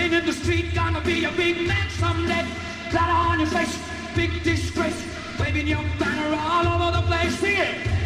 Working in the street, gonna be a big man someday. Flat on your face, big disgrace, waving your banner all over the place. Sing it.